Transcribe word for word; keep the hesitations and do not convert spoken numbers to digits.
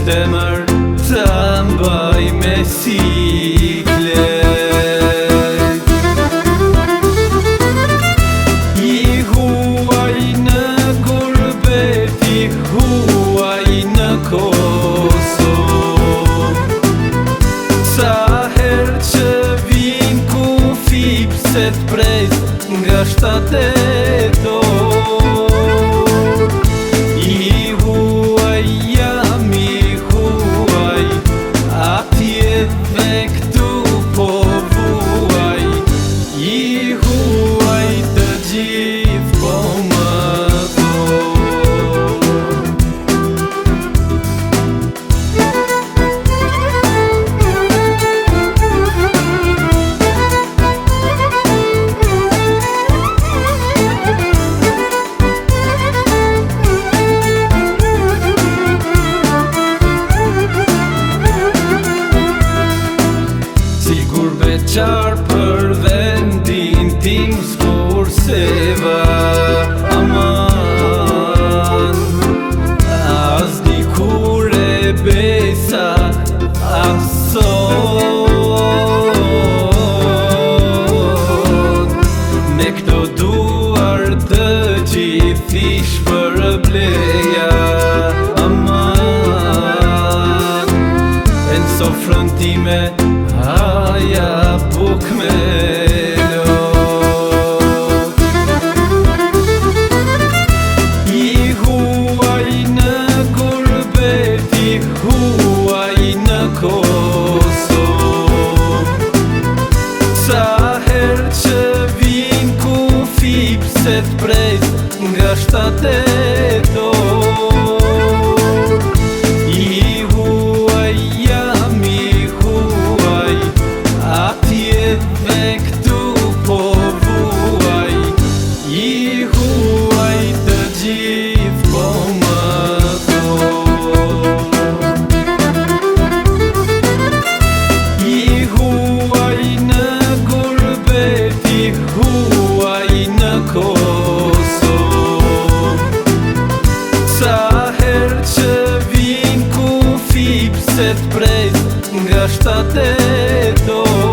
zemër të mbaj me siklet. I huaj në gurbet, i huaj në Kosovë. Sa her që vin kufi pse t'prejt nga shtatet orë. I huaj jam, i huaj atje dhe këtu po vuaj. I huaj të gjithë po më qarë për vendin tim s'kurseva aman. As di kur e besa asot. Me këto duar të gjithish për bleja aman. E në sofrën time haja buk me lot. I huaj në gurbet, i huaj në Kosovë. Sa her që vin kufi pse t'prejt nga shtatet orë. I huaj jam, i huaj atje dhe këtu po vuaj. I huaj të gjithë po më thonë. I huaj në gurbet, i huaj në Kosovë. Sa her që vin kufi pse t'prejt nga shtatet orë.